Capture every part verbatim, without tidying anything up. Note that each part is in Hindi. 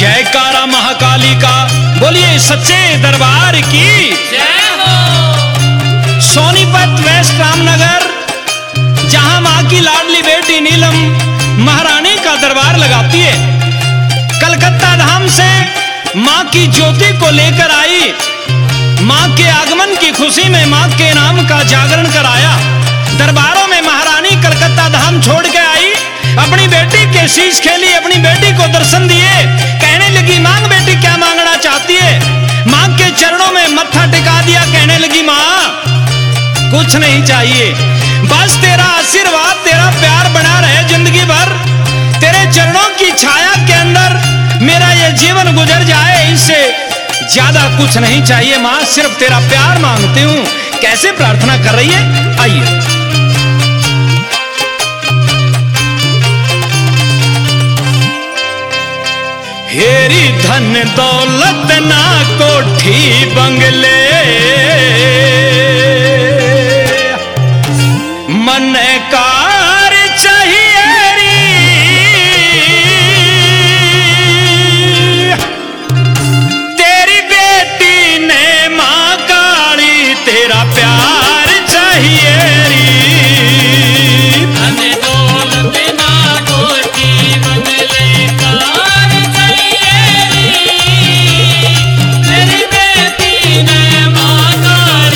जयकारा महाकाली का, बोलिए सच्चे दरबार की जय हो। सोनीपत वेस्ट रामनगर, जहां मां की लाडली बेटी नीलम महारानी का दरबार लगाती है, कलकत्ता धाम से मां की ज्योति को लेकर आई। मां के आगमन की खुशी में मां के नाम का जागरण कराया। दरबारों में महारानी कलकत्ता धाम छोड़ के आई, अपनी बेटी के शीश खेली, अपनी बेटी को दर्शन दिए। कहने लगी, मांग बेटी क्या मांगना चाहती है। मां के चरणों में मत्था टिका दिया, कहने लगी, मां कुछ नहीं चाहिए, बस तेरा आशीर्वाद, तेरा प्यार बना रहे जिंदगी भर। तेरे चरणों की छाया के अंदर मेरा ये जीवन गुजर जाए, इससे ज्यादा कुछ नहीं चाहिए मां, सिर्फ तेरा प्यार मांगती हूं। कैसे प्रार्थना कर रही है, आइए। हेरी धन दौलत ना कोठी बंगले, मन कार चाहिए री, तेरी बेटी ने मां काली तेरा प्यार चाहिए री। धन दौलत ना कोठी बंगले कार चाहिए री, तेरी बेटी ने मां काली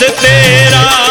तेरा